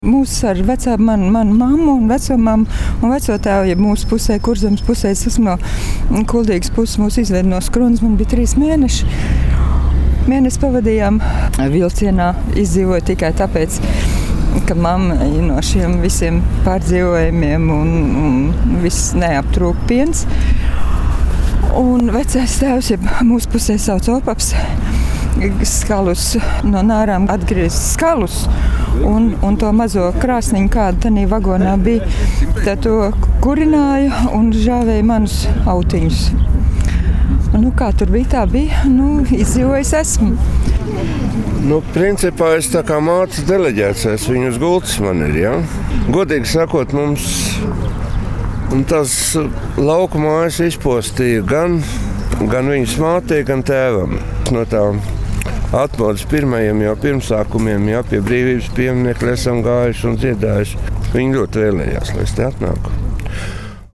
Mūsu ar manu mammu un vecumam un vecotēvu, ja mūsu pusē, Kurzemes pusē, es esmu no Kuldīgas puses, mūs izved no Skrunas, man bija 3 mēneši. Mēnesi pavadījām vilcienā, izdzīvoju tikai tāpēc, ka mamma no šiem visiem pārdzīvojumiem un viss neaptrūk piens. Un vecais tēvs, ja mūsu pusē sauc opaps, skalus no nārām atgriez skalus un to mazo krāsniņu, kāda tanī vagonā bija, tad to kurināja un žāvēja manus autiņus. Kā tur bija, tā bija. Izdzīvojis esmu. Principā es tā kā mācas deleģēts, es viņu uz gultas man ir, ja? Godīgi sakot, mums tas lauku mājas izpostīja gan viņas mātei, gan tēvam. No tā atmodas pirmajiem jau pirmsākumiem, ja, pie brīvības pieminiekļa esam gājuši un dziedājuši. Viņi ļoti vēlējās, lai es te atnāku.